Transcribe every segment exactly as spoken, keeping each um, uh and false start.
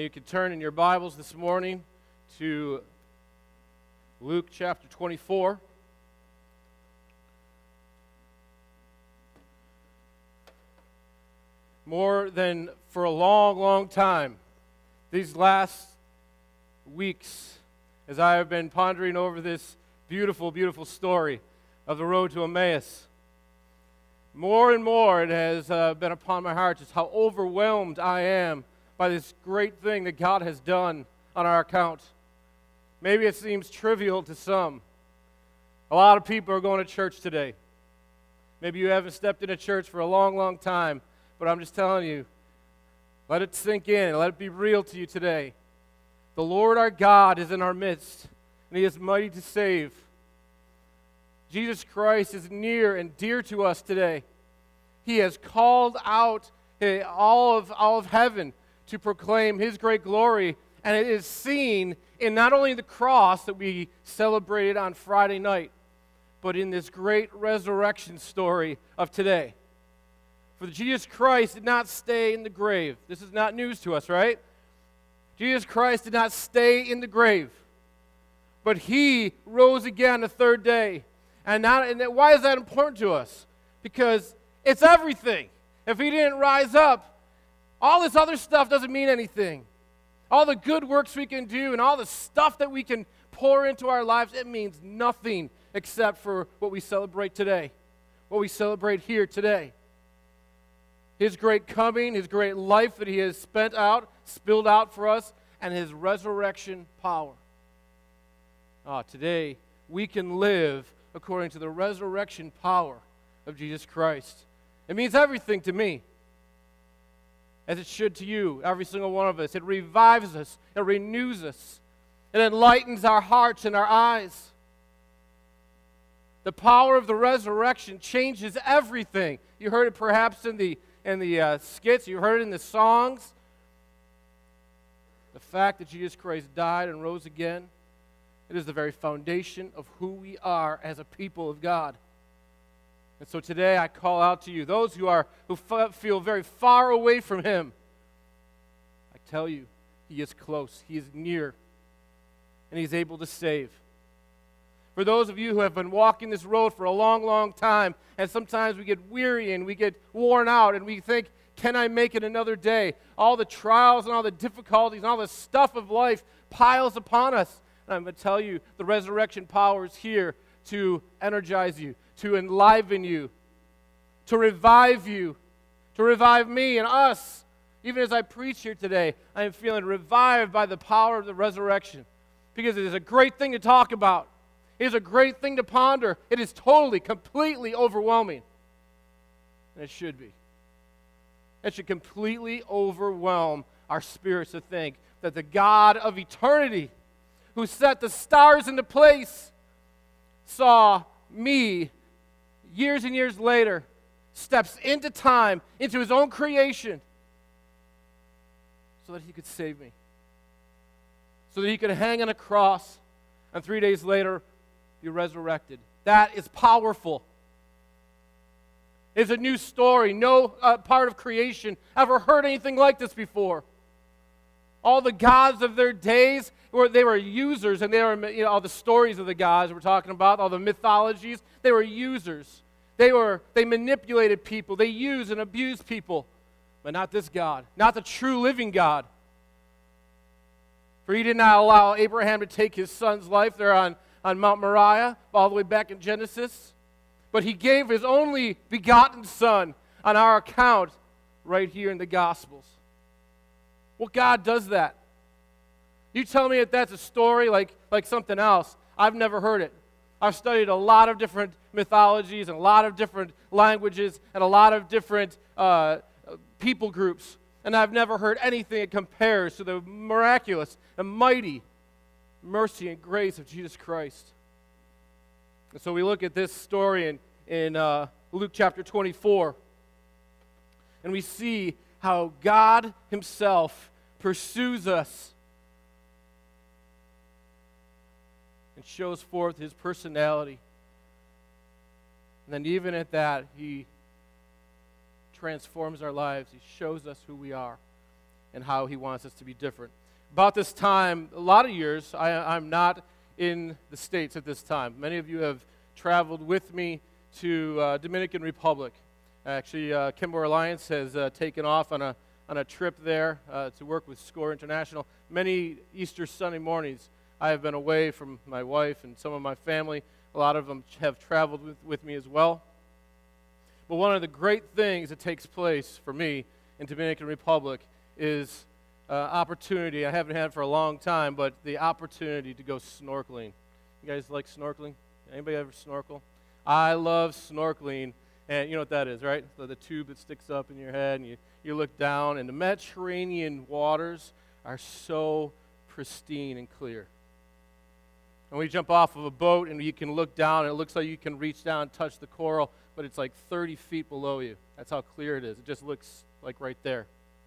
you could turn in your Bibles this morning to Luke chapter twenty-four. More than for a long, long time, these last weeks, as I have been pondering over this beautiful, beautiful story of the road to Emmaus, more and more it has uh, been upon my heart just how overwhelmed I am by this great thing that God has done on our account. Maybe it seems trivial to some. A lot of people are going to church today. Maybe you haven't stepped into church for a long, long time, but I'm just telling you, let it sink in, let it be real to you today. The Lord our God is in our midst, and He is mighty to save. Jesus Christ is near and dear to us today. He has called out all of, all of heaven to proclaim His great glory, and it is seen in not only the cross that we celebrated on Friday night, but in this great resurrection story of today. For Jesus Christ did not stay in the grave. This is not news to us, right? Jesus Christ did not stay in the grave, but He rose again the third day. And, not, and why is that important to us? Because it's everything. If He didn't rise up, all this other stuff doesn't mean anything. All the good works we can do and all the stuff that we can pour into our lives, it means nothing except for what we celebrate today, what we celebrate here today. His great coming, His great life that He has spent out, spilled out for us, and His resurrection power. Ah, today, we can live according to the resurrection power of Jesus Christ. It means everything to me, as it should to you, every single one of us. It revives us. It renews us. It enlightens our hearts and our eyes. The power of the resurrection changes everything. You heard it perhaps in the, in the uh, skits. You heard it in the songs. The fact that Jesus Christ died and rose again, it is the very foundation of who we are as a people of God. And so today I call out to you, those who are who f- feel very far away from Him. I tell you, He is close. He is near. And He's able to save. For those of you who have been walking this road for a long, long time, and sometimes we get weary and we get worn out and we think, can I make it another day? All the trials and all the difficulties and all the stuff of life piles upon us. And I'm going to tell you, the resurrection power is here to energize you, to enliven you, to revive you, to revive me and us. Even as I preach here today, I am feeling revived by the power of the resurrection, because it is a great thing to talk about. It is a great thing to ponder. It is totally, completely overwhelming. And it should be. It should completely overwhelm our spirits to think that the God of eternity, who set the stars into place, saw me years and years later, steps into time, into His own creation, so that He could save me. So that He could hang on a cross and three days later be resurrected. That is powerful. It's a new story. No uh, part of creation ever heard anything like this before. All the gods of their days, were they were users, and they were, you know, all the stories of the gods we're talking about, all the mythologies, they were users. They were they manipulated people. They used and abused people, but not this God, not the true living God. For He did not allow Abraham to take his son's life there on, on Mount Moriah, all the way back in Genesis, but He gave His only begotten Son on our account right here in the Gospels. Well, God does that. You tell me that that's a story like, like something else. I've never heard it. I've studied a lot of different mythologies and a lot of different languages and a lot of different uh, people groups, and I've never heard anything that compares to the miraculous and mighty mercy and grace of Jesus Christ. And so we look at this story in, in uh, Luke chapter twenty-four, and we see how God Himself pursues us and shows forth His personality. And then even at that, He transforms our lives. He shows us who we are. and how he wants us to be different. About this time, a lot of years, I, I'm not in the States at this time. Many of you have traveled with me to uh, Dominican Republic. Actually, uh, Kimball Alliance has uh, taken off on a on a trip there uh, to work with SCORE International. Many Easter Sunday mornings, I have been away from my wife and some of my family. A lot of them have traveled with, with me as well. But one of the great things that takes place for me in Dominican Republic is uh, opportunity. I haven't had it for a long time, but the opportunity to go snorkeling. You guys like snorkeling? Anybody ever snorkel? I love snorkeling. And you know what that is, right? So the tube that sticks up in your head, and you, you look down, and the Mediterranean waters are so pristine and clear. And we jump off of a boat, and you can look down, and it looks like you can reach down and touch the coral, but it's like thirty feet below you. That's how clear it is. It just looks like right there.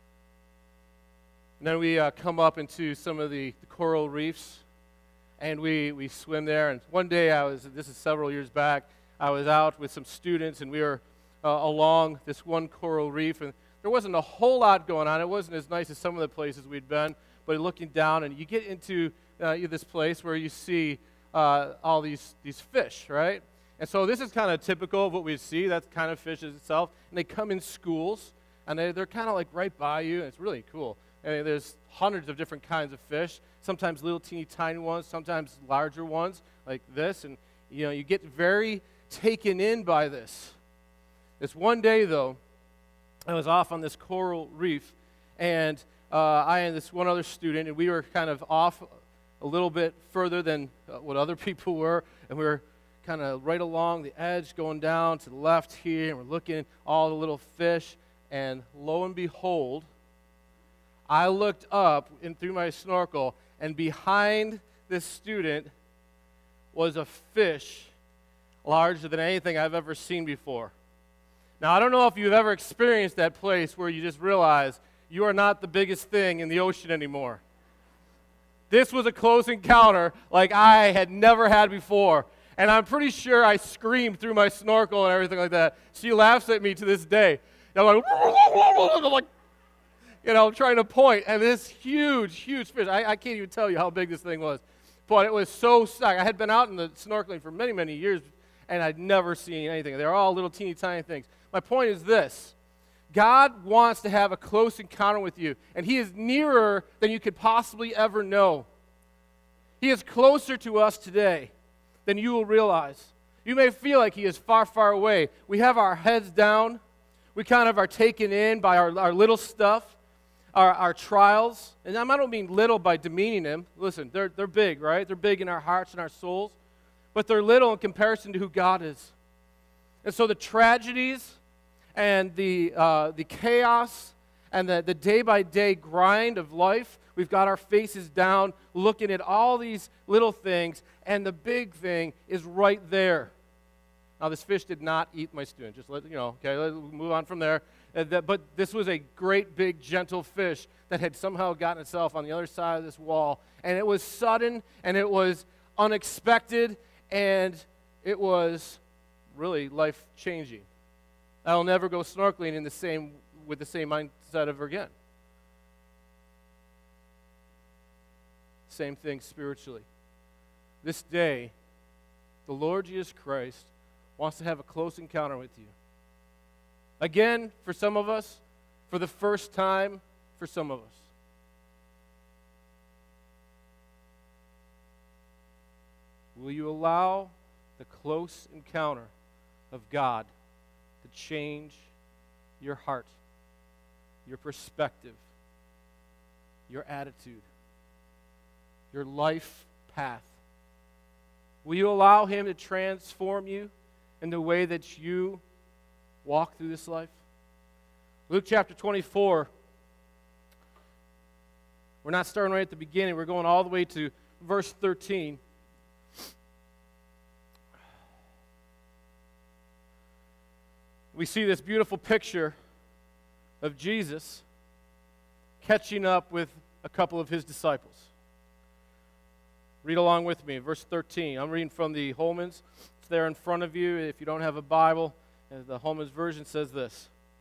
And then we uh, come up into some of the, the coral reefs, and we, we swim there. And one day, I was, this is several years back, I was out with some students, and we were uh, along this one coral reef, and there wasn't a whole lot going on. It wasn't as nice as some of the places we'd been, but looking down, and you get into uh, this place where you see uh, all these, these fish, right? And so this is kind of typical of what we see. That kind of fish is itself, and they come in schools, and they, they're kind of like right by you, and it's really cool. I mean, there's hundreds of different kinds of fish, sometimes little teeny tiny ones, sometimes larger ones like this, and you know, you get very taken in by this. This one day, though, I was off on this coral reef, and uh, I and this one other student, and we were kind of off a little bit further than uh, what other people were, and we were kind of right along the edge, going down to the left here, and we're looking at all the little fish, and lo and behold, I looked up in through my snorkel, and behind this student was a fish larger than anything I've ever seen before. Now, I don't know if you've ever experienced that place where you just realize you are not the biggest thing in the ocean anymore. This was a close encounter like I had never had before, and I'm pretty sure I screamed through my snorkel and everything like that. She laughs at me to this day. And I'm like, I'm like, you know, trying to point, and this huge, huge fish, I, I can't even tell you how big this thing was, but it was so stuck. I had been out in the snorkeling for many, many years, and I'd never seen anything. They're all little teeny tiny things. My point is this. God wants to have a close encounter with you, and he is nearer than you could possibly ever know. He is closer to us today than you will realize. You may feel like he is far, far away. We have our heads down. We kind of are taken in by our, our little stuff, our, our trials. And I don't mean little by demeaning them. Listen, they're, they're big, right? They're big in our hearts and our souls. But they're little in comparison to who God is. And so the tragedies and the, uh, the chaos and the, the day-by-day grind of life, we've got our faces down looking at all these little things, and the big thing is right there. Now, this fish did not eat my student. Just let you know, okay, let's move on from there. Uh, that, but this was a great, big, gentle fish that had somehow gotten itself on the other side of this wall. And it was sudden, and it was unexpected, and it was really life-changing. I'll never go snorkeling in the same with the same mindset ever again. Same thing spiritually. This day, the Lord Jesus Christ wants to have a close encounter with you. Again, for some of us, for the first time for some of us. Will you allow the close encounter of God to change your heart, your perspective, your attitude, your life path? Will you allow him to transform you in the way that you walk through this life? Luke chapter twenty-four. We're not starting right at the beginning. We're going all the way to verse thirteen. We see this beautiful picture of Jesus catching up with a couple of his disciples. Read along with me, verse thirteen. I'm reading from the Holman's. It's there in front of you. If you don't have a Bible, the Holman's version says this.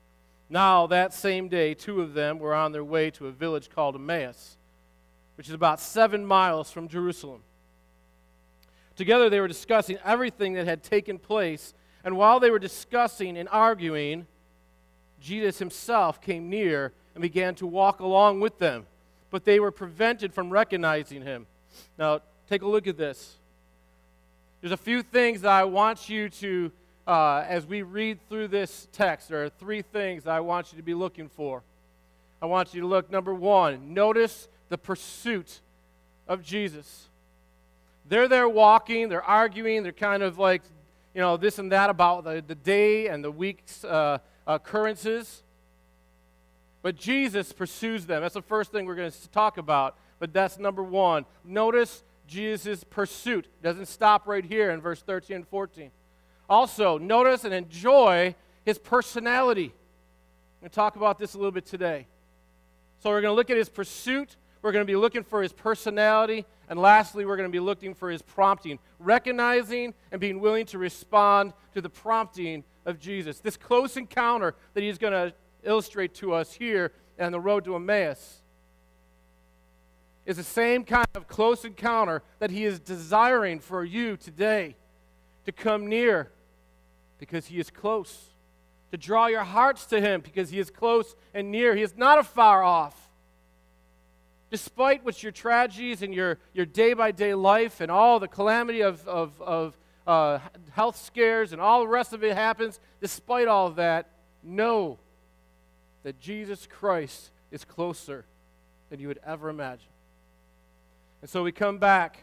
Now, that same day, two of them were on their way to a village called Emmaus, which is about seven miles from Jerusalem. Together they were discussing everything that had taken place, and while they were discussing and arguing, Jesus himself came near and began to walk along with them, but they were prevented from recognizing him. Now, take a look at this. There's a few things that I want you to, uh, as we read through this text, there are three things that I want you to be looking for. I want you to look, number one, notice the pursuit of Jesus. They're there walking, they're arguing, they're kind of like, you know, this and that about the, the day and the week's uh, occurrences. But Jesus pursues them. That's the first thing we're going to talk about, but that's number one. Notice Jesus' pursuit. It doesn't stop right here in verse thirteen and fourteen. Also, notice and enjoy his personality. I'm going to talk about this a little bit today. So we're going to look at his pursuit. We're going to be looking for his personality. And lastly, we're going to be looking for his prompting, recognizing and being willing to respond to the prompting of Jesus. This close encounter that he's going to illustrate to us here on the road to Emmaus is the same kind of close encounter that he is desiring for you today, to come near because he is close, to draw your hearts to him because he is close and near. He is not afar off. Despite what your tragedies and your, your day-by-day life and all the calamity of, of, of uh, health scares and all the rest of it happens, despite all of that, know that Jesus Christ is closer than you would ever imagine. And so we come back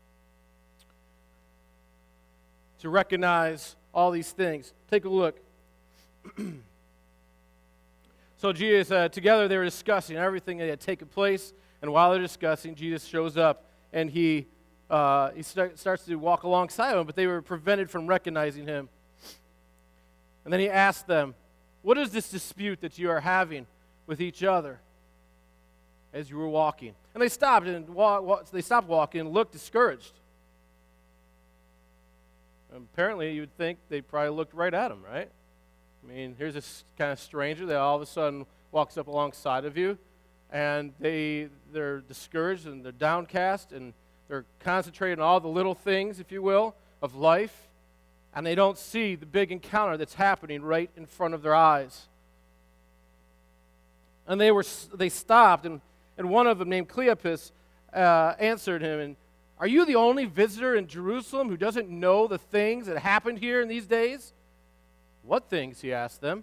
to recognize all these things. Take a look. So Jesus, uh, together they were discussing everything that had taken place. And while they're discussing, Jesus shows up, and he uh, he start, starts to walk alongside them, but they were prevented from recognizing him. And then he asked them, "What is this dispute that you are having with each other as you were walking?" And they stopped and wa- wa- they stopped walking and looked discouraged. And apparently, you would think they probably looked right at him, right? I mean, here's this kind of stranger that all of a sudden walks up alongside of you. And they, they're discouraged and they're downcast and they're concentrating on all the little things, if you will, of life. And they don't see the big encounter that's happening right in front of their eyes. And they were they stopped, and, and one of them, named Cleopas, uh, answered him, and, "Are you the only visitor in Jerusalem who doesn't know the things that happened here in these days?" "What things?" he asked them.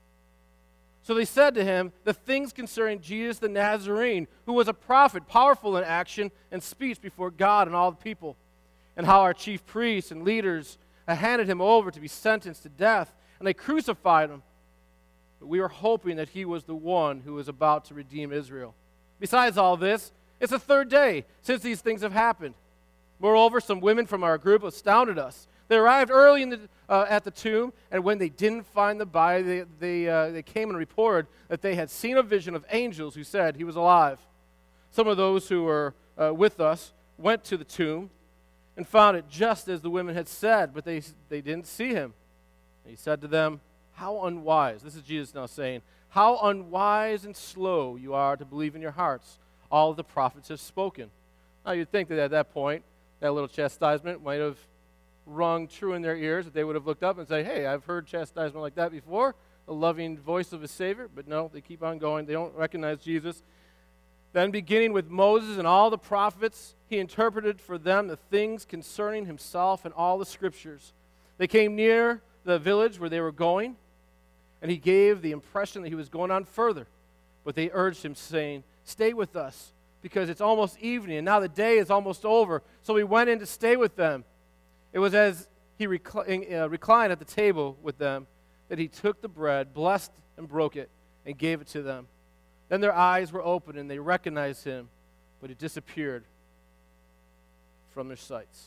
So they said to him, "The things concerning Jesus the Nazarene, who was a prophet, powerful in action and speech before God and all the people, and how our chief priests and leaders handed him over to be sentenced to death, and they crucified him. But we were hoping that he was the one who was about to redeem Israel. Besides all this, it's the third day since these things have happened. Moreover, some women from our group astounded us. They arrived early in the, uh, at the tomb, and when they didn't find the body, they, they, uh, they came and reported that they had seen a vision of angels who said he was alive. Some of those who were uh, with us went to the tomb and found it just as the women had said, but they, they didn't see him. And he said to them, 'How unwise,' this is Jesus now saying, 'how unwise and slow you are to believe in your hearts all of the prophets have spoken.'" Now you'd think that at that point, that little chastisement might have rung true in their ears, that they would have looked up and say, "Hey, I've heard chastisement like that before, the loving voice of a Savior." But no, they keep on going. They don't recognize Jesus. Then beginning with Moses and all the prophets, he interpreted for them the things concerning himself and all the scriptures. They came near the village where they were going, and he gave the impression that he was going on further. But they urged him, saying, "Stay with us, because it's almost evening, and now the day is almost over." So he went in to stay with them. It was as he recl- uh, reclined at the table with them that he took the bread, blessed and broke it, and gave it to them. Then their eyes were opened, and they recognized him, but he disappeared from their sights.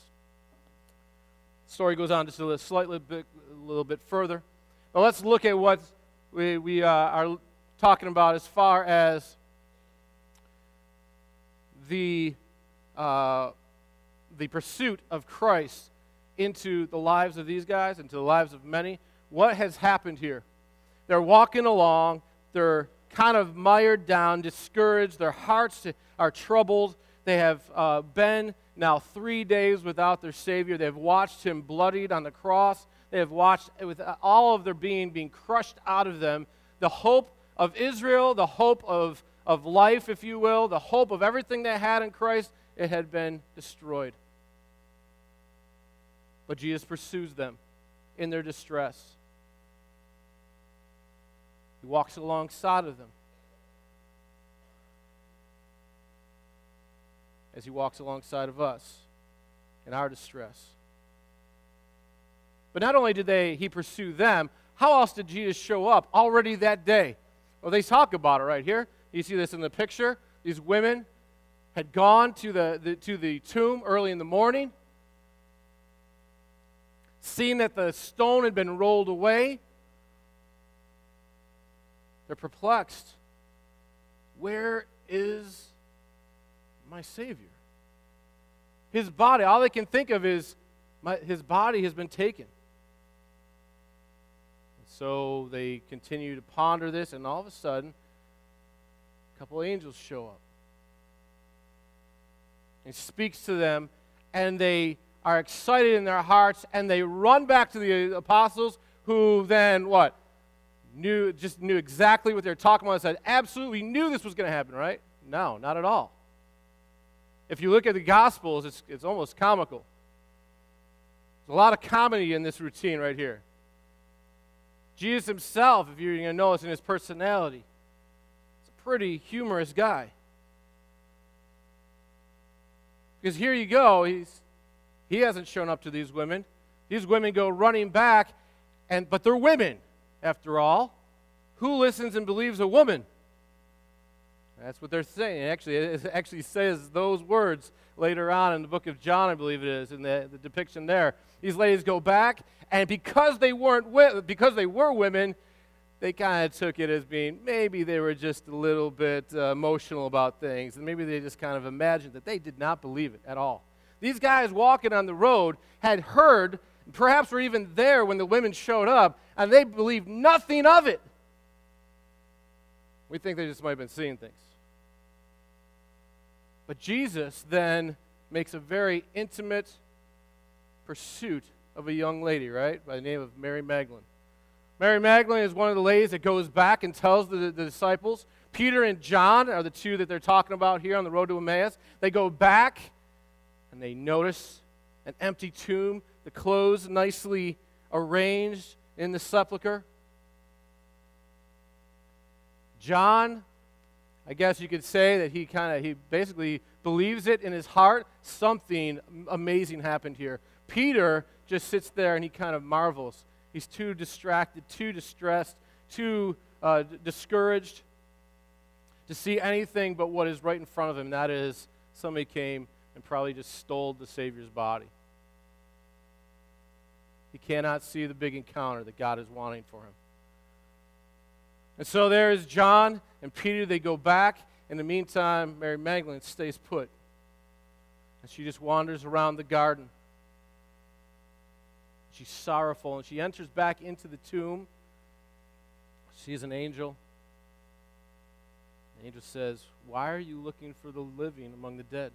The story goes on just a little, slightly bit, a little bit further. But let's look at what we, we uh, are talking about as far as the, uh, the pursuit of Christ into the lives of these guys, into the lives of many. What has happened here? they're walking along. They're kind of mired down, discouraged. Their hearts are troubled. They have uh, been now three days without their Savior. They've watched him bloodied on the cross. They have watched with all of their being being crushed out of them. The hope of Israel, the hope of, of life, if you will, the hope of everything they had in Christ, it had been destroyed. But Jesus pursues them in their distress. He walks alongside of them as he walks alongside of us in our distress. But not only did they he pursue them, how else did Jesus show up already that day? Well, they talk about it right here. You see this in the picture. These women had gone to the, the to the tomb early in the morning, seen that the stone had been rolled away. They're perplexed. Where is my Savior? His body, all they can think of is my, his body has been taken. So they continue to ponder this, and all of a sudden, a couple angels show up. He speaks to them, and they are excited in their hearts, and they run back to the apostles, who then, what? Knew, just knew exactly what they were talking about and said, absolutely knew this was going to happen, right? No, not at all. If you look at the Gospels, it's, it's almost comical. There's a lot of comedy in this routine right here. Jesus himself, if you're going to notice in his personality, is a pretty humorous guy. Because here you go, he's, he hasn't shown up to these women. These women go running back, and but they're women, after all. Who listens and believes a woman? That's what they're saying. Actually, it actually says those words later on in the book of John, I believe it is, in the, the depiction there. These ladies go back, and because they weren't because they were women, they kind of took it as being maybe they were just a little bit uh, emotional about things, and maybe they just kind of imagined that they did not believe it at all. These guys walking on the road had heard, perhaps were even there when the women showed up, and they believed nothing of it. We think they just might have been seeing things. But Jesus then makes a very intimate pursuit of a young lady, right, by the name of Mary Magdalene. Mary Magdalene is one of the ladies that goes back and tells the, the disciples. Peter and John are the two that they're talking about here on the road to Emmaus. They go back, and they notice an empty tomb, the clothes nicely arranged in the sepulcher. John, I guess you could say that he kind of, he basically believes it in his heart. Something amazing happened here. Peter just sits there and he kind of marvels. He's too distracted, too distressed, too uh, d- discouraged to see anything but what is right in front of him. That is, somebody came and probably just stole the Savior's body. He cannot see the big encounter that God is wanting for him. And so there is John and Peter. They go back. In the meantime, Mary Magdalene stays put. And she just wanders around the garden. She's sorrowful, and she enters back into the tomb. She sees an angel. The angel says, "Why are you looking for the living among the dead?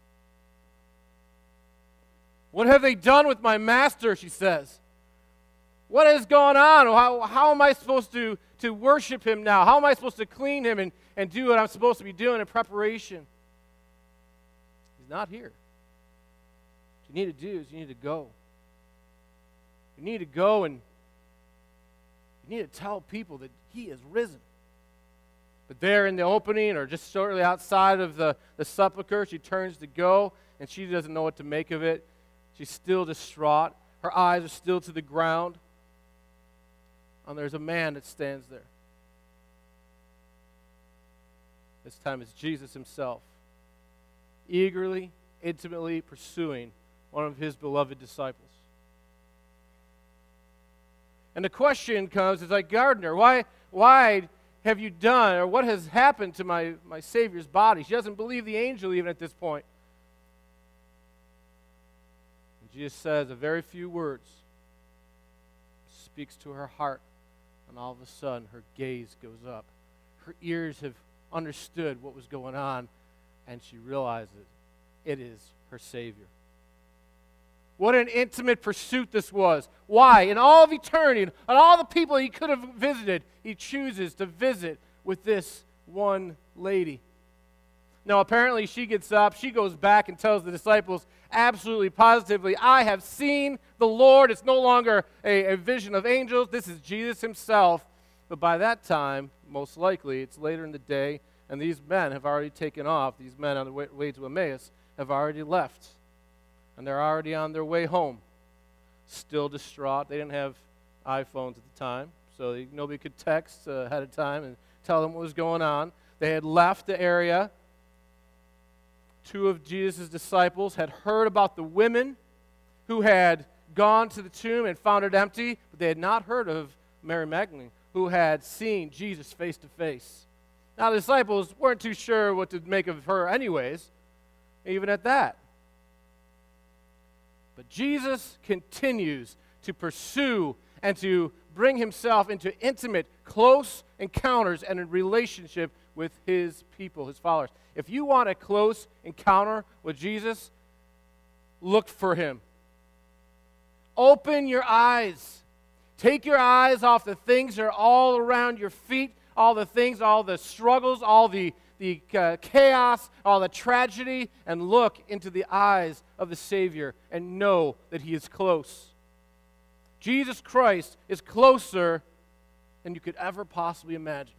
What have they done with my master?" she says. "What has gone on? How, how am I supposed to, to worship him now? How am I supposed to clean him and, and do what I'm supposed to be doing in preparation?" He's not here. What you need to do is you need to go. You need to go and you need to tell people that he is risen. But there in the opening, or just shortly outside of the, the sepulcher, she turns to go, and she doesn't know what to make of it. She's still distraught. Her eyes are still to the ground. And there's a man that stands there. This time it's Jesus himself, eagerly, intimately pursuing one of his beloved disciples. And the question comes, it's like, "Gardener, why, why have you done, or what has happened to my, my Savior's body?" She doesn't believe the angel even at this point. And Jesus says a very few words, speaks to her heart, And all of a sudden, her gaze goes up. Her ears have understood what was going on, and she realizes it is her Savior. What an intimate pursuit this was. Why? In all of eternity, and all the people he could have visited, he chooses to visit with this one lady. Now, apparently, she gets up, she goes back and tells the disciples, absolutely, positively, I have seen the Lord. It's no longer a, a vision of angels. This is Jesus himself. But by that time, most likely, it's later in the day, and these men have already taken off. These men on the way, way to Emmaus have already left, and they're already on their way home, still distraught. They didn't have iPhones at the time, so they, nobody could text uh, ahead of time and tell them what was going on. They had left the area. Two of Jesus' disciples had heard about the women who had gone to the tomb and found it empty, but they had not heard of Mary Magdalene, who had seen Jesus face to face. Now, the disciples weren't too sure what to make of her anyways, even at that. But Jesus continues to pursue and to bring himself into intimate, close encounters and a relationship with his people, his followers. If you want a close encounter with Jesus, look for him. Open your eyes. Take your eyes off the things that are all around your feet, all the things, all the struggles, all the, the uh, chaos, all the tragedy, and look into the eyes of the Savior and know that he is close. Jesus Christ is closer than you could ever possibly imagine.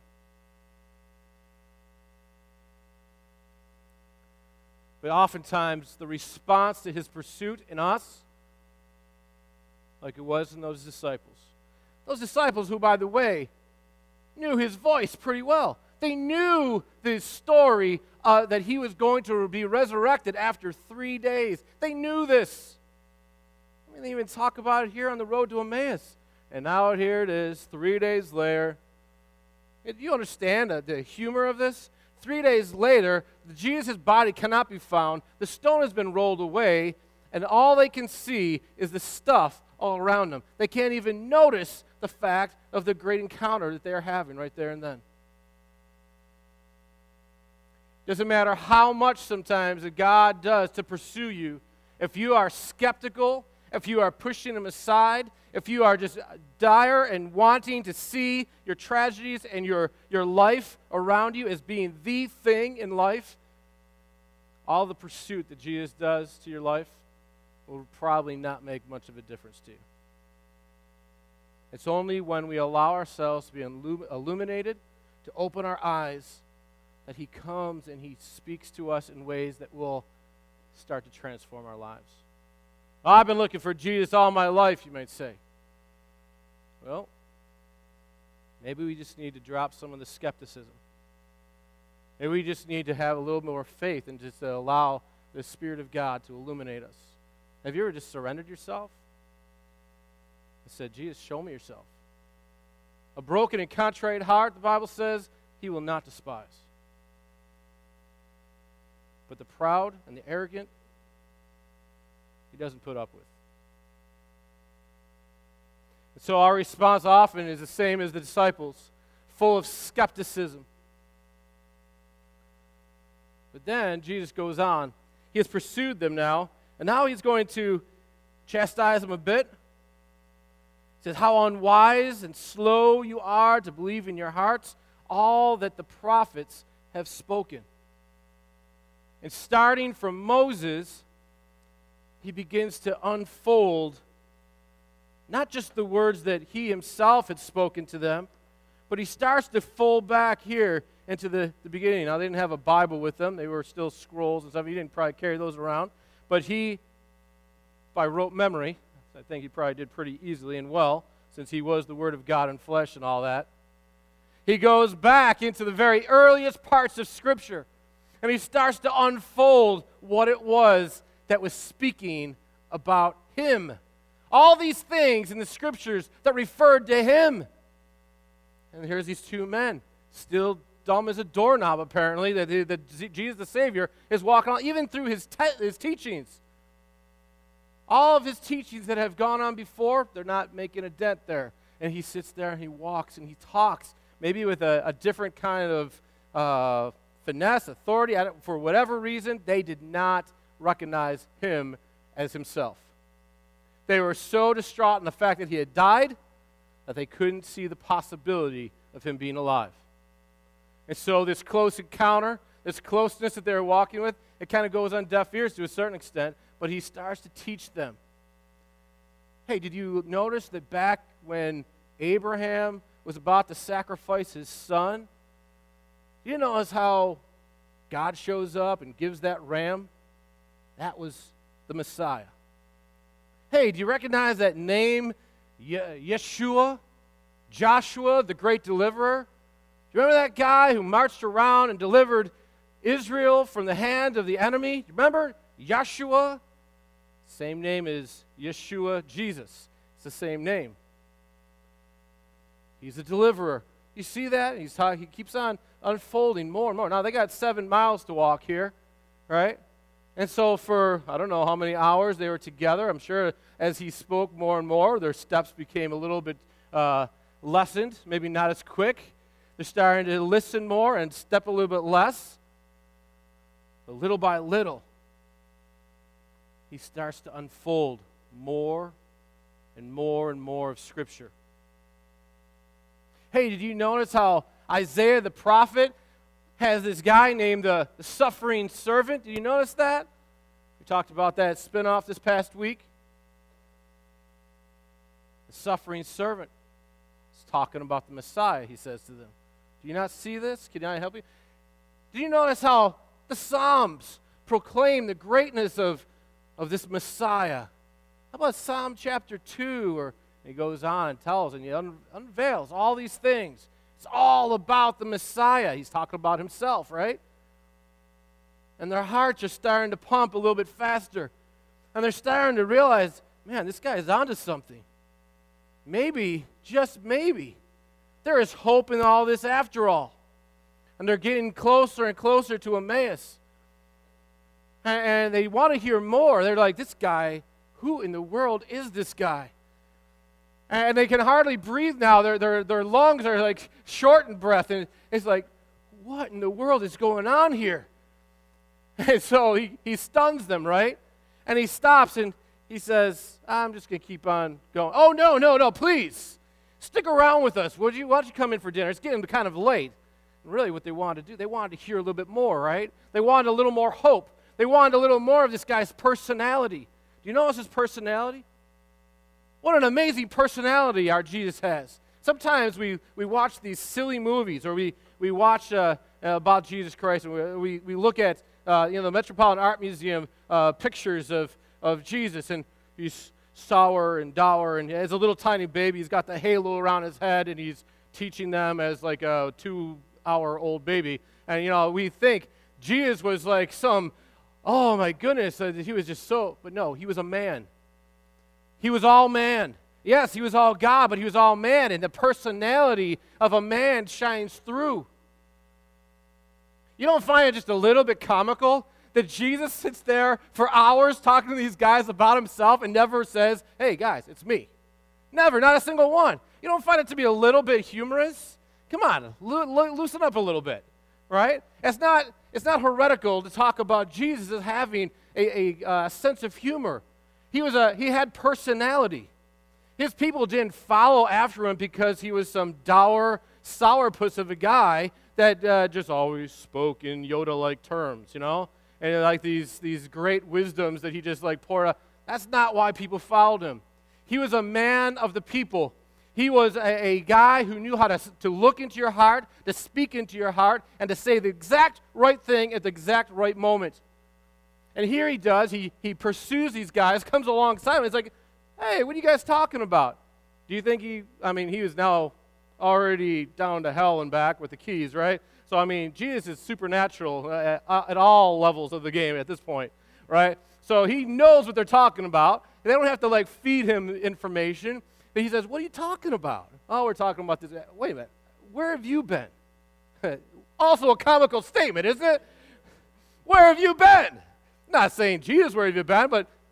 But oftentimes, the response to his pursuit in us, like it was in those disciples, those disciples who, by the way, knew his voice pretty well. They knew the story uh, that he was going to be resurrected after three days. They knew this. I mean, they even talk about it here on the road to Emmaus. And now here it is, three days later. Do you understand the, the humor of this? Three days later, Jesus' body cannot be found. The stone has been rolled away, and all they can see is the stuff all around them. They can't even notice the fact of the great encounter that they're having right there and then. Doesn't matter how much sometimes that God does to pursue you. If you are skeptical, if you are pushing him aside, if you are just dire and wanting to see your tragedies and your, your life around you as being the thing in life, all the pursuit that Jesus does to your life will probably not make much of a difference to you. It's only when we allow ourselves to be illuminated, to open our eyes, that he comes and he speaks to us in ways that will start to transform our lives. Oh, I've been looking for Jesus all my life, you might say. Well, maybe we just need to drop some of the skepticism. Maybe we just need to have a little more faith and just allow the Spirit of God to illuminate us. Have you ever just surrendered yourself and said, Jesus, show me yourself? A broken and contrite heart, the Bible says, he will not despise. But the proud and the arrogant, he doesn't put up with. And so our response often is the same as the disciples, full of skepticism. But then Jesus goes on. He has pursued them now, and now he's going to chastise them a bit. He says, how unwise and slow you are to believe in your hearts all that the prophets have spoken. And starting from Moses, he begins to unfold not just the words that he himself had spoken to them, but he starts to fold back here into the, the beginning. Now, they didn't have a Bible with them. They were still scrolls and stuff. He didn't probably carry those around. But he, by rote memory, I think he probably did pretty easily and well, since he was the Word of God in flesh and all that. He goes back into the very earliest parts of Scripture, and he starts to unfold what it was that was speaking about him. All these things in the Scriptures that referred to him. And here's these two men, still dumb as a doorknob, apparently, that, that Jesus the Savior is walking on, even through his, te- his teachings. All of his teachings that have gone on before, they're not making a dent there. and he sits there and he walks and he talks, maybe with a, a different kind of uh, finesse, authority. I don't, for whatever reason, they did not recognize him as himself. They were so distraught in the fact that he had died that they couldn't see the possibility of him being alive. And so this close encounter, this closeness that they were walking with, it kind of goes on deaf ears to a certain extent, but he starts to teach them. Hey, did you notice that back when Abraham was about to sacrifice his son, you notice how God shows up and gives that ram? That was the Messiah. Hey, do you recognize that name, Ye- Yeshua? Joshua, the great deliverer? Do you remember that guy who marched around and delivered Israel from the hand of the enemy? Do you remember? Yeshua? Same name as Yeshua, Jesus. It's the same name. He's a deliverer. You see that? He's talk, he keeps on unfolding more and more. Now, they got seven miles to walk here, right? And so for, I don't know how many hours they were together. I'm sure as he spoke more and more, their steps became a little bit uh, lessened, maybe not as quick. They're starting to listen more and step a little bit less. But little by little, he starts to unfold more and more and more of Scripture. Hey, did you notice how Isaiah the prophet has this guy named the, the suffering servant? Did you notice that? We talked about that spin-off this past week. The suffering servant is talking about the Messiah, he says to them. Do you not see this? Can I help you? Did you notice how the Psalms proclaim the greatness of, of this Messiah? How about Psalm chapter two, where he goes on and tells and he un- unveils all these things. It's all about the Messiah. He's talking about himself, right? And their hearts are starting to pump a little bit faster. And they're starting to realize, man, this guy is onto something. Maybe, just maybe, there is hope in all this after all. And they're getting closer and closer to Emmaus. And, and they want to hear more. They're like, this guy, who in the world is this guy? And they can hardly breathe now. Their, their, their lungs are like short in breath. And it's like, what in the world is going on here? And so he, he stuns them, right? And he stops and he says, I'm just going to keep on going. Oh, no, no, no, please. Stick around with us, would you? Why don't you come in for dinner? It's getting kind of late. And really what they wanted to do, they wanted to hear a little bit more, right? They wanted a little more hope. They wanted a little more of this guy's personality. Do you notice his personality? What an amazing personality our Jesus has. Sometimes we, we watch these silly movies, or we, we watch uh, uh, about Jesus Christ, and we, we, we look at uh, you know, the Metropolitan Art Museum uh, pictures of, of Jesus, and he's sour and dour, and as a little tiny baby, he's got the halo around his head, and he's teaching them as like a two-hour-old baby. And, you know, we think Jesus was like some, oh, my goodness, uh, he was just so, but no, he was a man. He was all man. Yes, he was all God, but he was all man, and the personality of a man shines through. You don't find it just a little bit comical that Jesus sits there for hours talking to these guys about himself and never says, hey, guys, it's me. Never, not a single one. You don't find it to be a little bit humorous? Come on, lo- lo- loosen up a little bit, right? It's not, it's not heretical to talk about Jesus as having a, a uh, sense of humor. He was a he had personality. His people didn't follow after him because he was some dour, sourpuss of a guy that uh, just always spoke in Yoda-like terms, you know, and like these these great wisdoms that he just like poured out. That's not why people followed him. He was a man of the people. He was a, a guy who knew how to to look into your heart, to speak into your heart, and to say the exact right thing at the exact right moment. And here he does, he, he pursues these guys, comes alongside them, it's like, hey, what are you guys talking about? Do you think he, I mean, he was now already down to hell and back with the keys, right? So, I mean, Jesus is supernatural at, at all levels of the game at this point, right? So he knows what they're talking about. They don't have to, like, feed him information. But he says, what are you talking about? Oh, we're talking about this. Wait a minute. Where have you been? Also a comical statement, isn't it? Where have you been? Not saying, Jesus, where have you been? But who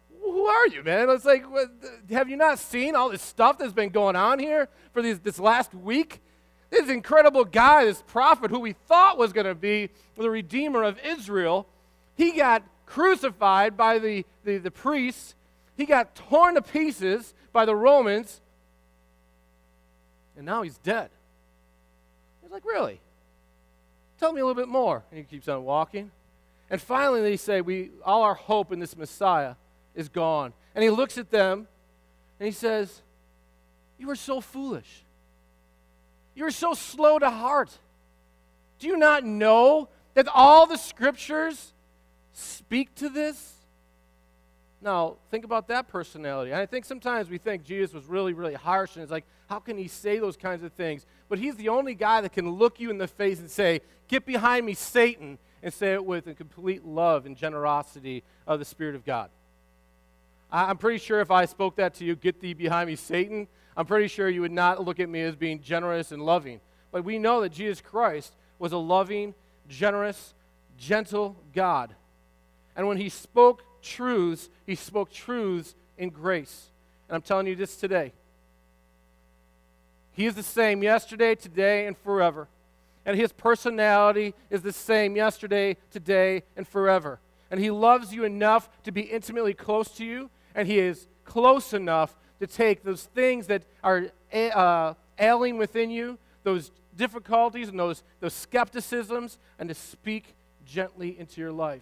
are you, man? It's like, what, have you not seen all this stuff that's been going on here for these, this last week? This incredible guy, this prophet who we thought was going to be the Redeemer of Israel, he got crucified by the, the, the priests. He got torn to pieces by the Romans. And now he's dead. He's like, really? Tell me a little bit more. And he keeps on walking. And finally they say, we all our hope in this Messiah is gone. And he looks at them and he says, you are so foolish. You are so slow to heart. Do you not know that all the scriptures speak to this? Now, think about that personality. And I think sometimes we think Jesus was really, really harsh, and it's like, how can he say those kinds of things? But he's the only guy that can look you in the face and say, get behind me, Satan, and say it with a complete love and generosity of the Spirit of God. I'm pretty sure if I spoke that to you, get thee behind me, Satan, I'm pretty sure you would not look at me as being generous and loving. But we know that Jesus Christ was a loving, generous, gentle God. And when he spoke truths, he spoke truths in grace. And I'm telling you this today. He is the same yesterday, today, and forever. And his personality is the same yesterday, today, and forever. And he loves you enough to be intimately close to you, and he is close enough to take those things that are uh, ailing within you, those difficulties and those, those skepticisms, and to speak gently into your life.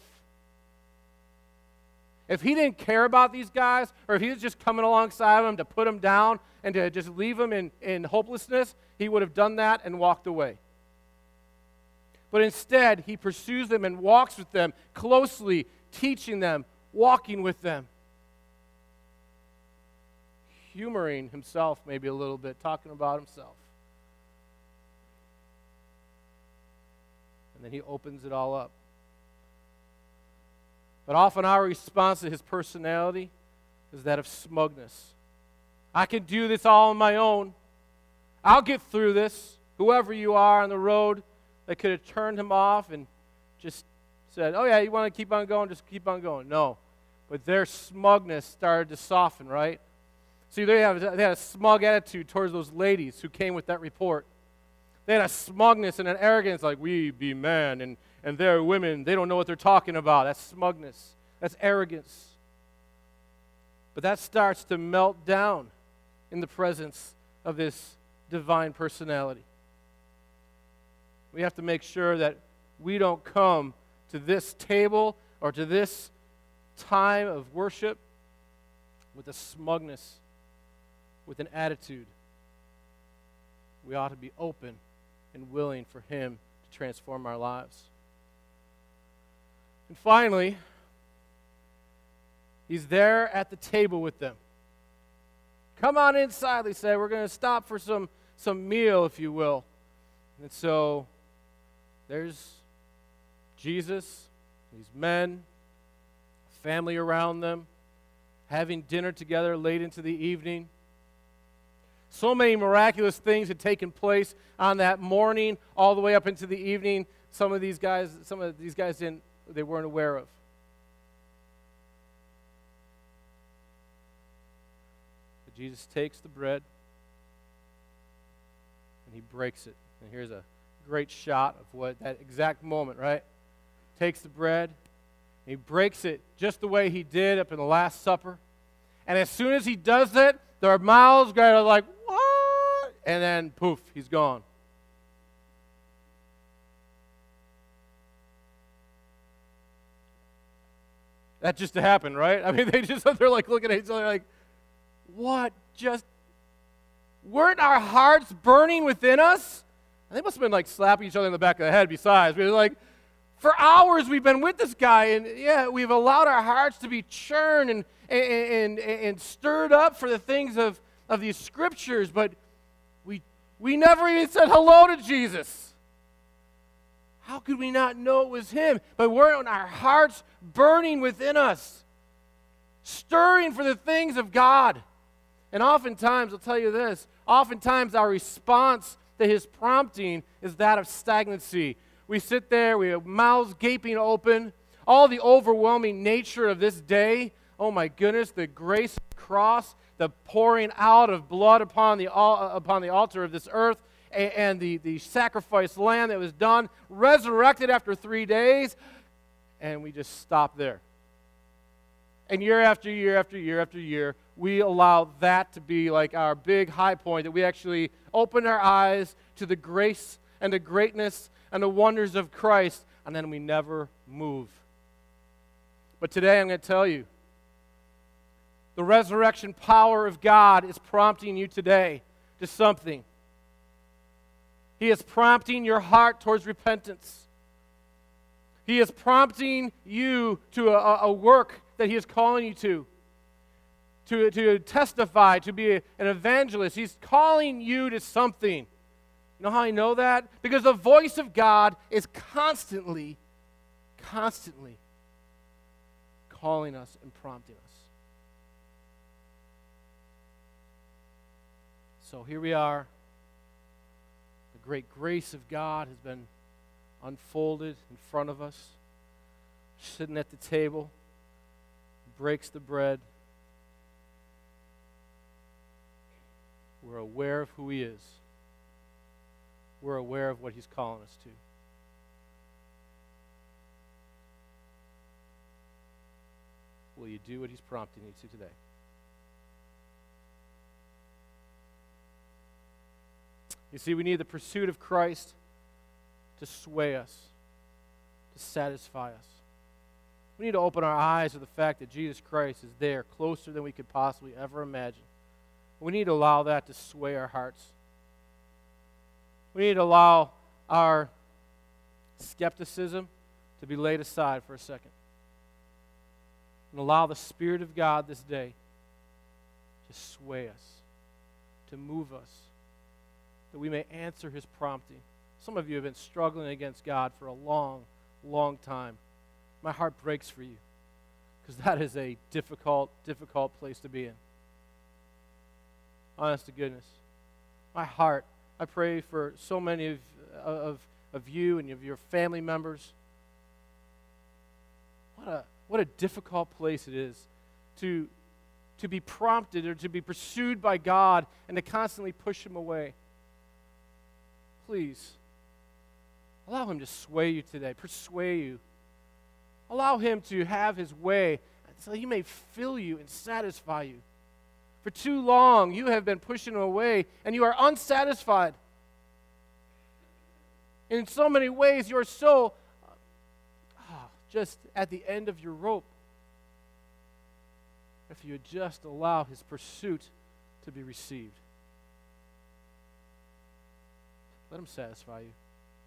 If he didn't care about these guys, or if he was just coming alongside them to put them down and to just leave them in, in hopelessness, he would have done that and walked away. But instead, he pursues them and walks with them closely, teaching them, walking with them. Humoring himself maybe a little bit, talking about himself. And then he opens it all up. But often our response to his personality is that of smugness. I can do this all on my own. I'll get through this. Whoever you are on the road that could have turned him off and just said, oh yeah, you want to keep on going, just keep on going. No. But their smugness started to soften, right? See, they, have, they had a smug attitude towards those ladies who came with that report. They had a smugness and an arrogance like, we be men, and, and they're women. They don't know what they're talking about. That's smugness. That's arrogance. But that starts to melt down in the presence of this divine personality. We have to make sure that we don't come to this table or to this time of worship with a smugness, with an attitude. We ought to be open and willing for him to transform our lives. And finally, he's there at the table with them. Come on inside, they say. We're going to stop for some, some meal, if you will. And so there's Jesus, these men, family around them, having dinner together late into the evening. So many miraculous things had taken place on that morning, all the way up into the evening. Some of these guys, some of these guys didn't, they weren't aware of. But Jesus takes the bread and he breaks it. And here's a great shot of what that exact moment, right? Takes the bread, and he breaks it just the way he did up in the Last Supper. And as soon as he does it, their mouths go like, what? And then, poof, he's gone. That just happened, right? I mean, they just, they're like looking at each other like, what just, weren't our hearts burning within us? And they must have been like slapping each other in the back of the head besides. We were like, for hours we've been with this guy, and yeah, we've allowed our hearts to be churned and, and, and, and stirred up for the things of, of these scriptures, but we, we never even said hello to Jesus. How could we not know it was him? But weren't our hearts burning within us, stirring for the things of God? And oftentimes, I'll tell you this, oftentimes our response to his prompting is that of stagnancy. We sit there, we have mouths gaping open. All the overwhelming nature of this day Oh my goodness, the grace of the cross, the pouring out of blood upon the, al- upon the altar of this earth, and, and the, the sacrificed lamb that was done, resurrected after three days, and we just stop there. And year after year after year after year, we allow that to be like our big high point, that we actually open our eyes to the grace and the greatness and the wonders of Christ, and then we never move. But today I'm going to tell you, the resurrection power of God is prompting you today to something. He is prompting your heart towards repentance. He is prompting you to a, a work that He is calling you to, to, to testify, to be a, an evangelist. He's calling you to something. You know how I know that? Because the voice of God is constantly, constantly calling us and prompting us. So here we are. The great grace of God has been unfolded in front of us. Sitting at the table, breaks the bread. We're aware of who He is. We're aware of what He's calling us to. Will you do what He's prompting you to today? You see, we need the pursuit of Christ to sway us, to satisfy us. We need to open our eyes to the fact that Jesus Christ is there, closer than we could possibly ever imagine. We need to allow that to sway our hearts. We need to allow our skepticism to be laid aside for a second. And allow the Spirit of God this day to sway us, to move us, that we may answer His prompting. Some of you have been struggling against God for a long, long time. My heart breaks for you, because that is a difficult, difficult place to be in. Honest to goodness. My heart, I pray for so many of, of, of you and of your family members. What a, what a difficult place it is to, to be prompted or to be pursued by God and to constantly push Him away. Please, allow Him to sway you today, persuade you. Allow Him to have His way so He may fill you and satisfy you. For too long, you have been pushing Him away, and you are unsatisfied. In so many ways, you are so uh, just at the end of your rope. If you would just allow His pursuit to be received. Let Him satisfy you.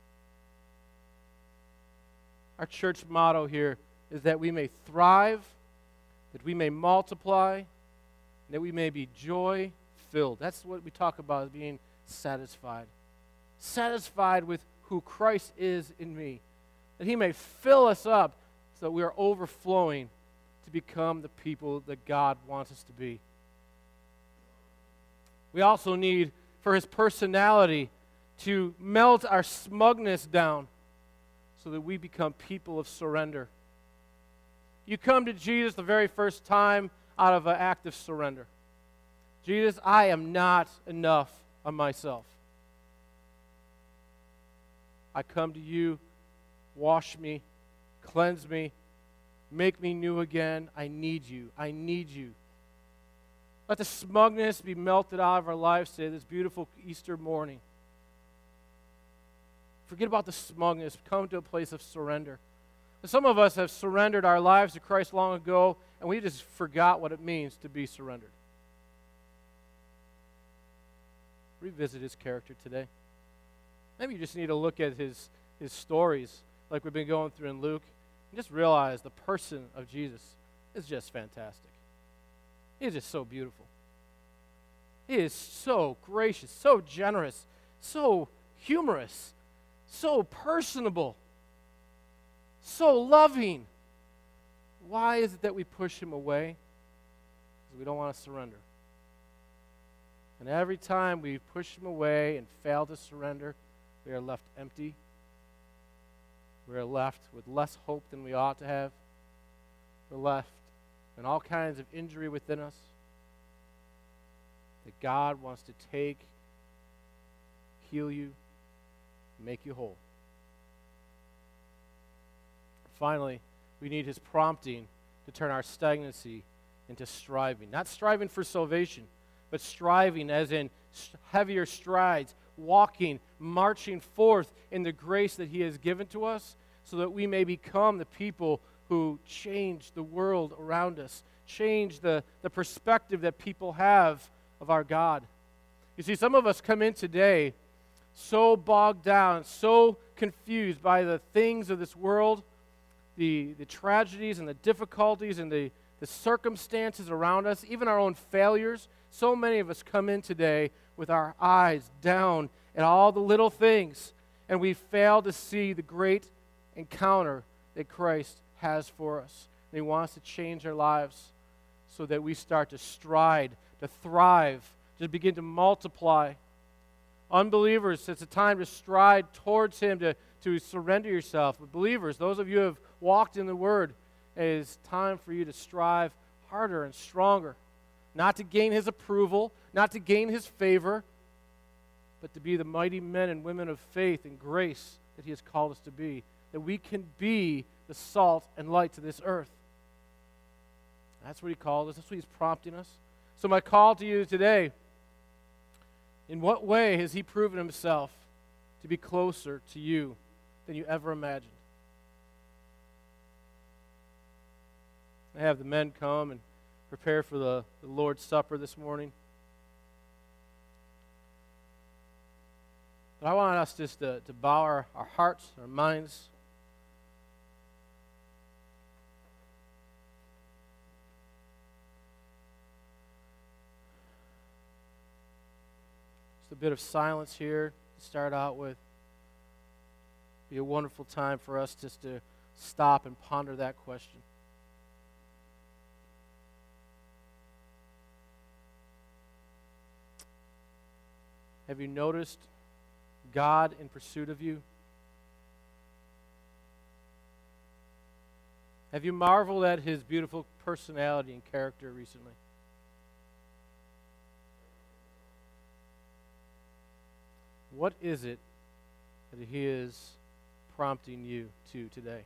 Our church motto here is that we may thrive, that we may multiply, that we may be joy-filled. That's what we talk about as being satisfied. Satisfied with who Christ is in me. That He may fill us up so that we are overflowing to become the people that God wants us to be. We also need for His personality to melt our smugness down so that we become people of surrender. You come to Jesus the very first time out of an act of surrender. Jesus, I am not enough of myself. I come to you, wash me, cleanse me, make me new again. I need you. I need you. Let the smugness be melted out of our lives today, this beautiful Easter morning. Forget about the smugness. Come to a place of surrender. Some of us have surrendered our lives to Christ long ago, and we just forgot what it means to be surrendered. Revisit His character today. Maybe you just need to look at His, his stories like we've been going through in Luke, and just realize the person of Jesus is just fantastic. He is just so beautiful. He is so gracious, so generous, so humorous, so personable, so loving. Why is it that we push Him away? Because we don't want to surrender. And every time we push Him away and fail to surrender, we are left empty. We are left with less hope than we ought to have. We're left and all kinds of injury within us, that God wants to take, heal you, make you whole. Finally, we need his prompting to turn our stagnancy into striving. Not striving for salvation, but striving as in heavier strides, walking, marching forth in the grace that he has given to us so that we may become the people who change the world around us, change the, the perspective that people have of our God. You see, some of us come in today so bogged down, so confused by the things of this world, the, the tragedies and the difficulties and the, the circumstances around us, even our own failures. So many of us come in today with our eyes down at all the little things, and we fail to see the great encounter that Christ has for us. And he wants to change our lives so that we start to stride, to thrive, to begin to multiply. Unbelievers, it's a time to stride towards him, to, to surrender yourself. But believers, those of you who have walked in the Word, it is time for you to strive harder and stronger. Not to gain his approval, not to gain his favor, but to be the mighty men and women of faith and grace that he has called us to be. That we can be the salt and light to this earth. That's what he called us. That's what he's prompting us. So my call to you today, in what way has he proven himself to be closer to you than you ever imagined? I have the men come and prepare for the, the Lord's Supper this morning. But I want us just to, to bow our, our hearts, our minds. Just a bit of silence here to start out with. Be a wonderful time for us just to stop and ponder that question. Have you noticed God in pursuit of you? Have you marveled at his beautiful personality and character recently? What is it that he is prompting you to today?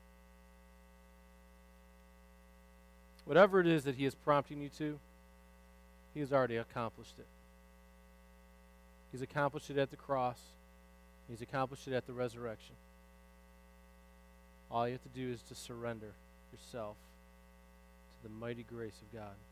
Whatever it is that he is prompting you to, he has already accomplished it. He's accomplished it at the cross. He's accomplished it at the resurrection. All you have to do is to surrender yourself to the mighty grace of God.